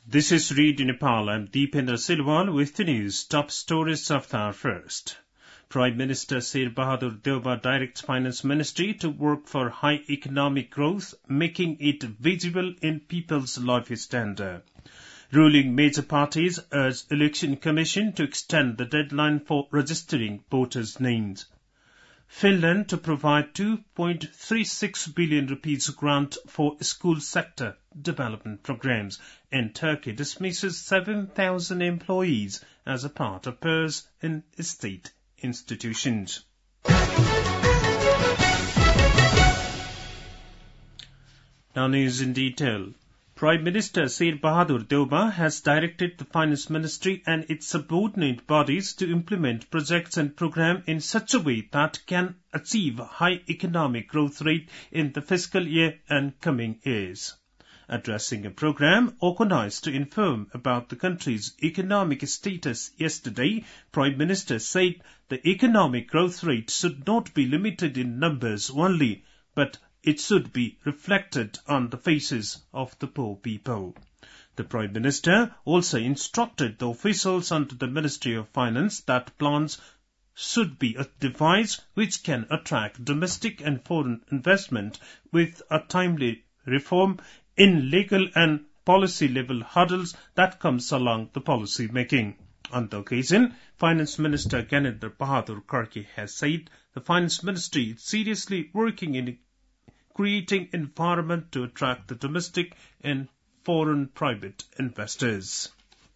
This is Radio Nepal. I'm Deependra Silwal with the news. Top stories of the hour first. Prime Minister Sher Bahadur Deuba directs Finance Ministry to work for high economic growth, making it visible in people's life standard. Ruling major parties urge Election Commission to extend the deadline for registering voters' names. Finland to provide 2.36 billion rupees grant for school sector development programs, and Turkey dismisses 7,000 employees as a part of pairs in state institutions. Now news in detail. Prime Minister Sher Bahadur Deuba has directed the Finance Ministry and its subordinate bodies to implement projects and programs in such a way that can achieve a high economic growth rate in the fiscal year and coming years. Addressing a program organized to inform about the country's economic status yesterday, Prime Minister said the economic growth rate should not be limited in numbers only, but it should be reflected on the faces of the poor people. The Prime Minister also instructed the officials under the Ministry of Finance that plans should be a device which can attract domestic and foreign investment with a timely reform in legal and policy-level hurdles that comes along the policy making. On the occasion, Finance Minister Gyanendra Bahadur Karki has said the Finance Ministry is seriously working in creating environment to attract the domestic and foreign private investors.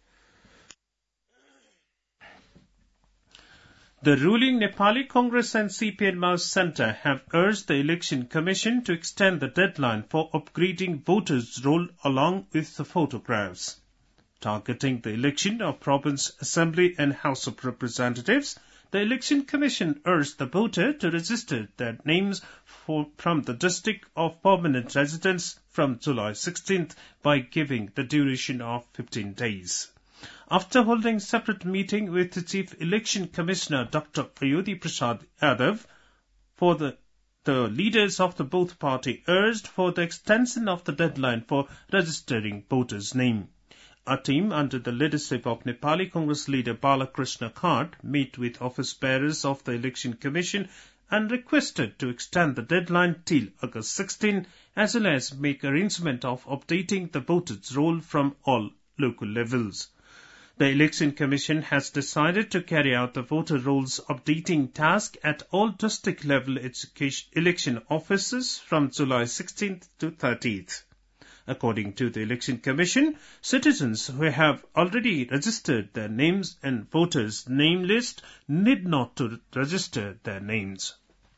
The ruling Nepali Congress and CPN Maoist Centre have urged the Election Commission to extend the deadline for upgrading voters' roll along with the photographs. Targeting the election of Province Assembly and House of Representatives, the Election Commission urged the voter to register their names from the district of permanent residence from July 16th by giving the duration of 15 days. After holding separate meeting with the Chief Election Commissioner Dr. Ayodhi Prasad Yadav, the leaders of the both party urged for the extension of the deadline for registering voters' name. A team under the leadership of Nepali Congress leader Balakrishna Khat met with office bearers of the Election Commission and requested to extend the deadline till August 16 as well as make arrangement of updating the voters' roll from all local levels. The Election Commission has decided to carry out the voter rolls updating task at all district level election offices from July 16th to 30th. According to the Election Commission, citizens who have already registered their names in voters' name list need not to register their names.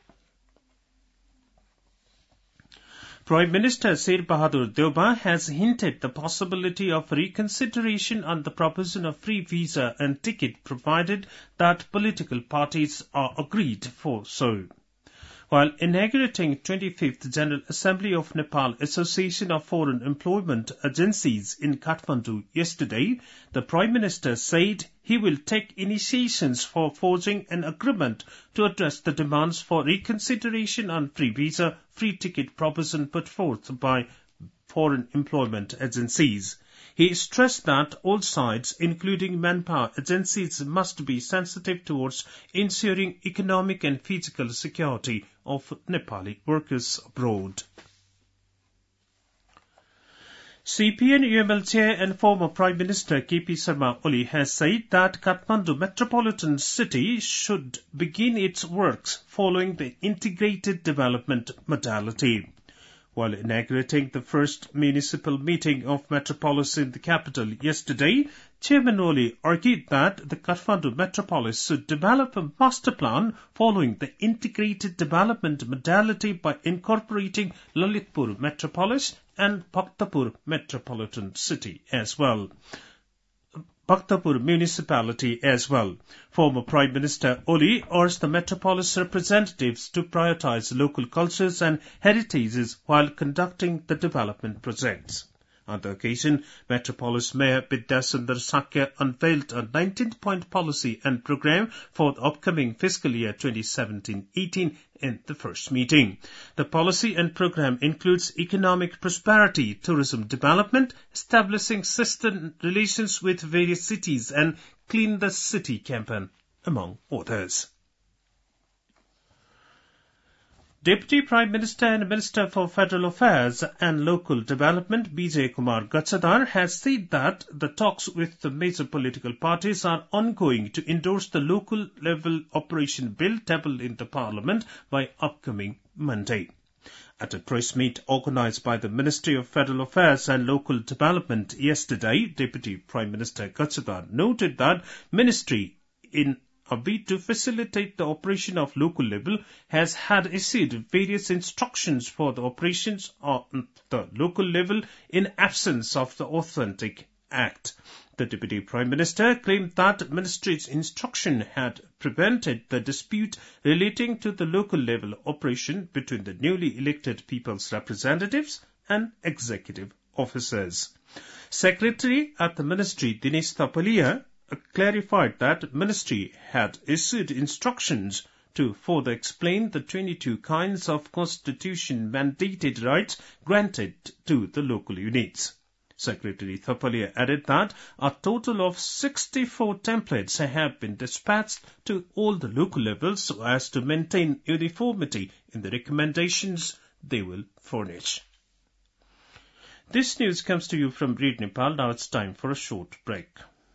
Prime Minister Sher Bahadur Deuba has hinted the possibility of reconsideration on the provision of free visa and ticket provided that political parties are agreed for so. While inaugurating 25th General Assembly of Nepal Association of Foreign Employment Agencies in Kathmandu yesterday, the Prime Minister said he will take initiations for forging an agreement to address the demands for reconsideration on free visa, free ticket provision put forth by foreign employment agencies. He stressed that all sides, including manpower agencies, must be sensitive towards ensuring economic and physical security of Nepali workers abroad. CPN-UML Chair and former Prime Minister KP Sharma Oli has said that Kathmandu Metropolitan City should begin its works following the integrated development modality. While inaugurating the first municipal meeting of Metropolis in the capital yesterday, Chairman Oli argued that the Kathmandu Metropolis should develop a master plan following the integrated development modality by incorporating Lalitpur Metropolis and Bhaktapur Metropolitan City as well. Bhaktapur municipality as well. Former Prime Minister Oli urged the Metropolis representatives to prioritize local cultures and heritages while conducting the development projects. On the occasion, Metropolis Mayor Bidyasundar Sakya unveiled a 19-point policy and program for the upcoming fiscal year 2017-18 in the first meeting. The policy and program includes economic prosperity, tourism development, establishing sustained relations with various cities, and Clean the City campaign, among others. Deputy Prime Minister and Minister for Federal Affairs and Local Development, Bijay Kumar Gatchadar, has said that the talks with the major political parties are ongoing to endorse the local level operation bill tabled in the Parliament by upcoming Monday. At a press meet organised by the Ministry of Federal Affairs and Local Development yesterday, Deputy Prime Minister Gatchadar noted that Ministry, in a bid to facilitate the operation of local level, has had issued various instructions for the operations on the local level in absence of the Authentic Act. The Deputy Prime Minister claimed that Ministry's instruction had prevented the dispute relating to the local level operation between the newly elected people's representatives and executive officers. Secretary at the Ministry, Dinesh Thapalia, clarified that Ministry had issued instructions to further explain the 22 kinds of constitution-mandated rights granted to the local units. Secretary Thapalia added that a total of 64 templates have been dispatched to all the local levels so as to maintain uniformity in the recommendations they will furnish. This news comes to you from Radio Nepal. Now it's time for a short break.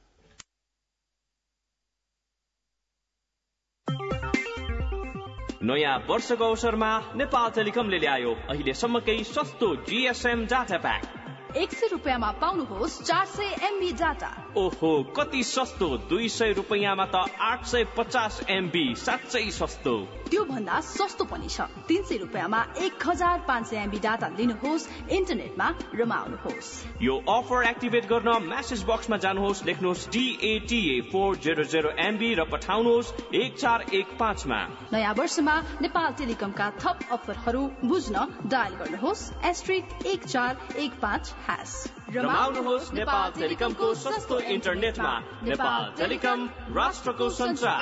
नयाँ वर्षको अवसरमा नेपाल टेलिकमले ल्यायो अहिलेसम्मकै सस्तो GSM data pack. 100 रुपैयाँमा पाउनुहोस् 400 MB data. ओहो, कति सस्तो! 200 रुपैयाँमा त 850 MB, साच्चै सस्तो। त्यो भन्दा सस्तो पनि छ। 300 रुपैयाँमा 1500 MB डाटा लिनुहोस्, इन्टरनेटमा रमाउनुहोस्। यो अफर एक्टिभेट गर्न मेसेज बक्समा जानुहोस्, लेख्नुहोस् DATA 400 MB र पठाउनुहोस् 1415 मा। नयाँ वर्षमा नेपाल टेलिकमका थप अफरहरू बुझ्न डायल गर्नुहोस् *1415#। रमाउनुहोस् नेपाल टेलिकमको सस्तो इन्टरनेटमा। नेपाल टेलिकम, राष्ट्रको सञ्चार।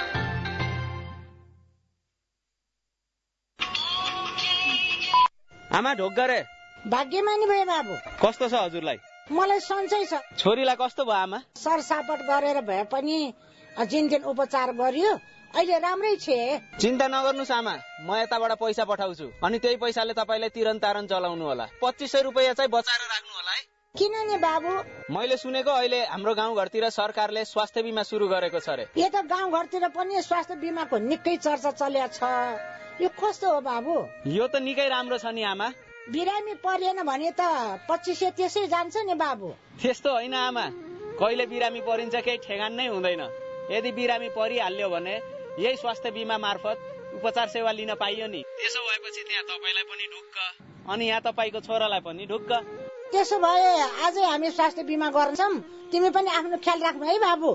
आमा ढोक गरे। भाग्यमानी भए बाबु। कस्तो छ हजुरलाई? मलाई सन्चै छ। छोरीलाई कस्तो भयो आमा? सरसापट गरेर भए पनि जिनदिन उपचार गरियो, अहिले राम्रै छे। चिन्ता नगर्नुस् आमा, म यताबाट पैसा पठाउँछु अनि त्यही पैसाले तपाईलाई तिरन तारन चलाउनु होला। 2500 रुपैयाँ चाहिँ बचाएर राख्नु होला है। किन नि बाबु? मैले सुनेको अहिले हाम्रो गाउँघरतिर सरकारले स्वास्थ्य बीमा सुरु गरेको छ रे। यो त गाउँघरतिर पनि स्वास्थ्य बीमाको निकै चर्चा चलेको छ। यो कस्तो हो बाबु? यो त निकै राम्रो छ नि आमा। बिरामी परिएन भने त 2500 त्यसै जान्छ नि बाबु। त्यस्तो होइन आमा, कहिले बिरामी परिन्छ केही ठेगान नै हुँदैन। यदि बिरामी परिहाल्यो भने यही स्वास्थ्य बीमा मार्फत उपचार सेवा लिन पाइयो नि। त्यसो भएपछि त्यहाँ तपाईलाई पनि ढुक्क अनि यहाँ तपाईको छोरालाई पनि ढुक्क। त्यसो भए आजै हामी स्वास्थ्य बीमा गर्छौं। तिमी पनि आफ्नो ख्याल राख्नु है बाबु।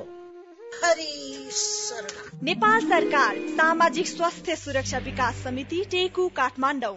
नेपाल सरकार सामाजिक स्वास्थ्य सुरक्षा विकास समिति टेकु Kathmandu.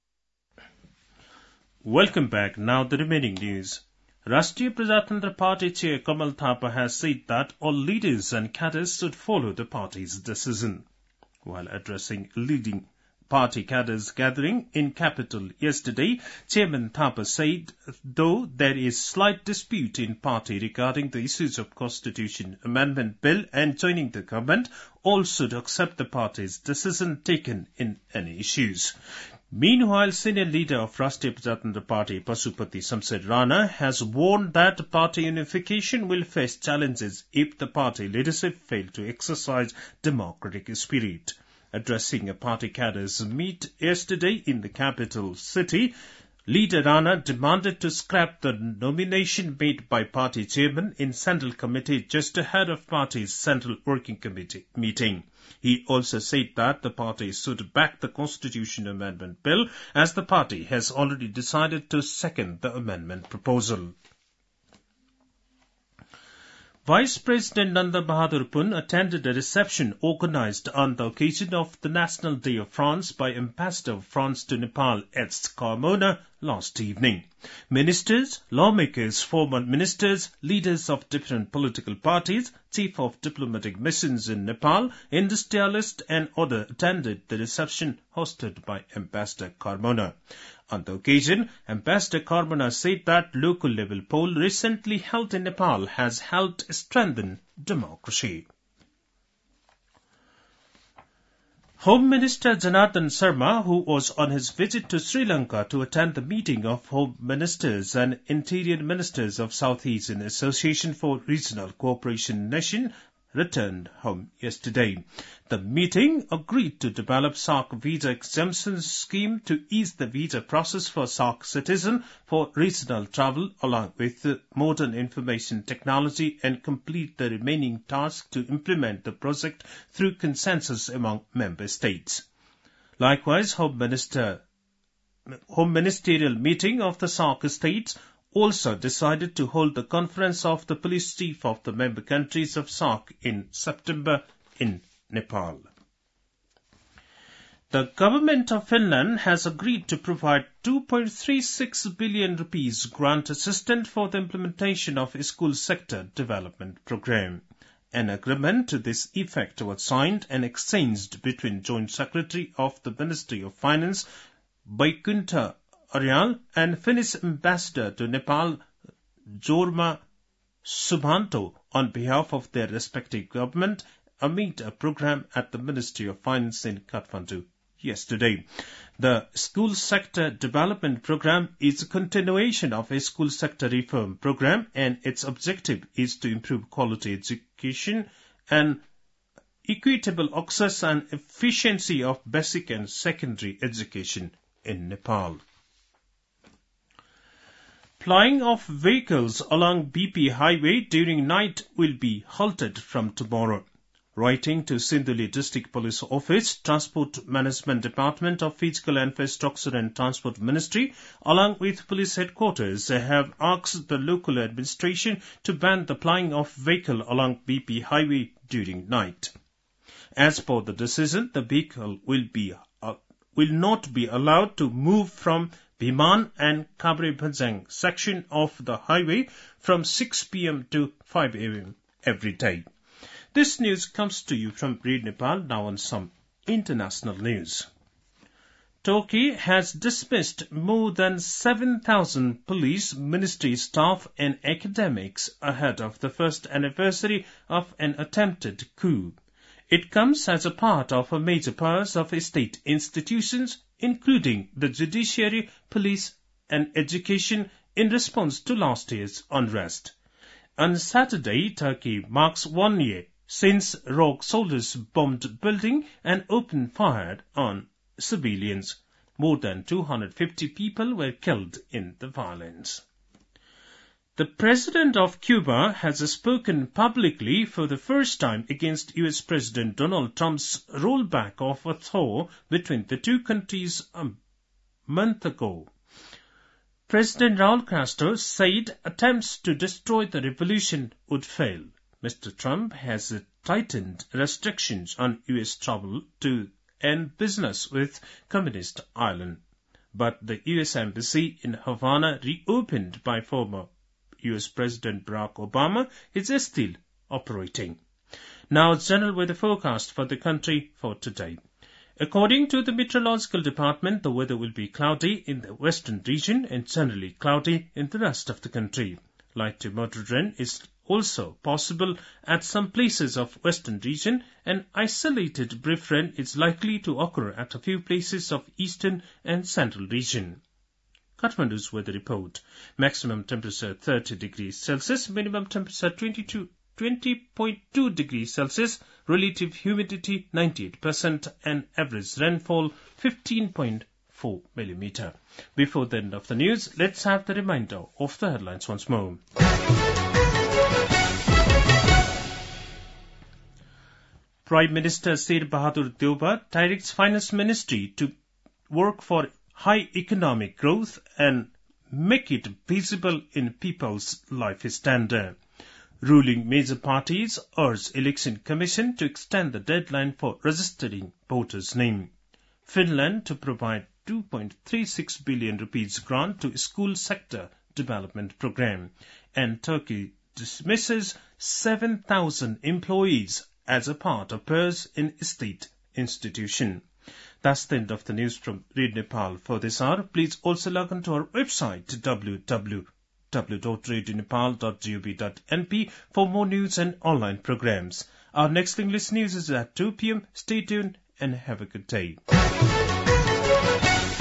Welcome back. Now the remaining news. Rashtriya Prajatantra Party Chair Kamal Thapa has said that all leaders and cadres should follow the party's decision. While addressing leading party cadres gathering in capital yesterday, Chairman Thapa said though there is slight dispute in party regarding the issues of Constitution Amendment Bill and joining the government, all should accept the party's decision taken in any issues. Meanwhile, senior leader of Rashtriya Prajatantra Party, Pasupati Shamsher Rana, has warned that party unification will face challenges if the party leadership fail to exercise democratic spirit. Addressing a party cadres meet yesterday in the capital city, Leader Rana demanded to scrap the nomination made by party chairman in Central Committee just ahead of party's Central Working Committee meeting. He also said that the party should back the Constitution Amendment Bill as the party has already decided to second the amendment proposal. Vice President Nanda Bahadur Pun attended a reception organized on the occasion of the National Day of France by Ambassador of France to Nepal, Ernst Carmona, last evening. Ministers, lawmakers, former ministers, leaders of different political parties, chief of diplomatic missions in Nepal, industrialists and others attended the reception hosted by Ambassador Carmona. On the occasion, Ambassador Carmona said that local-level poll recently held in Nepal has helped strengthen democracy. Home Minister Janardhan Sharma, who was on his visit to Sri Lanka to attend the meeting of Home Ministers and Interior Ministers of South Asian Association for Regional Cooperation Nation, returned home yesterday. The meeting agreed to develop SAARC visa exemption scheme to ease the visa process for SAARC citizens for regional travel along with modern information technology and complete the remaining task to implement the project through consensus among member states. Likewise, Home Ministerial meeting of the SAARC states also decided to hold the conference of the police chief of the member countries of SAARC in September in Nepal. The government of Finland has agreed to provide 2.36 billion rupees grant assistance for the implementation of a school sector development program. An agreement to this effect was signed and exchanged between Joint Secretary of the Ministry of Finance, Vaikunta Aryal, and Finnish Ambassador to Nepal, Jorma Subhanto, on behalf of their respective government amid a program at the Ministry of Finance in Kathmandu yesterday. The School Sector Development Program is a continuation of a school sector reform program, and its objective is to improve quality education and equitable access and efficiency of basic and secondary education in Nepal. Plying of vehicles along BP Highway during night will be halted from tomorrow. Writing to Sindhuli District Police Office, Transport Management Department of Physical Infrastructure and Transport Ministry, along with police headquarters, have asked the local administration to ban the plying of vehicle along BP Highway during night. As per the decision, the vehicle will not be allowed to move from Biman and Kabre-Bhajang section of the highway from 6 p.m. to 5 a.m. every day. This news comes to you from Radio Nepal. Now on some international news. Turkey has dismissed more than 7,000 police, ministry staff and academics ahead of the first anniversary of an attempted coup. It comes as a part of a major purge of state institutions, including the judiciary, police and education, in response to last year's unrest. On Saturday, Turkey marks 1 year since rogue soldiers bombed building and opened fire on civilians. More than 250 people were killed in the violence. The President of Cuba has spoken publicly for the first time against U.S. President Donald Trump's rollback of a thaw between the two countries a month ago. President Raul Castro said attempts to destroy the revolution would fail. Mr. Trump has tightened restrictions on U.S. travel to end business with Communist Island. But the U.S. Embassy in Havana, reopened by former U.S. President Barack Obama, is still operating. Now, general weather forecast for the country for today. According to the Meteorological Department, the weather will be cloudy in the western region and generally cloudy in the rest of the country. Light to moderate rain is also possible at some places of western region, and isolated brief rain is likely to occur at a few places of eastern and central region. Kathmandu's weather report. Maximum temperature 30 degrees Celsius, minimum temperature 20.2 degrees Celsius, relative humidity 98%, and average rainfall 15.4 millimeter. Before the end of the news, let's have the reminder of the headlines once more. Prime Minister Sher Bahadur Deuba directs Finance Ministry to work for high economic growth and make it visible in people's life standard. Ruling major parties urge Election Commission to extend the deadline for registering voters' name. Finland to provide 2.36 billion rupees grant to school sector development program. And Turkey dismisses 7,000 employees as a part of pairs in state institution. That's the end of the news from Radio Nepal for this hour. Please also log on to our website www.radionepal.gov.np for more news and online programs. Our next English news is at 2 p.m. Stay tuned and have a good day.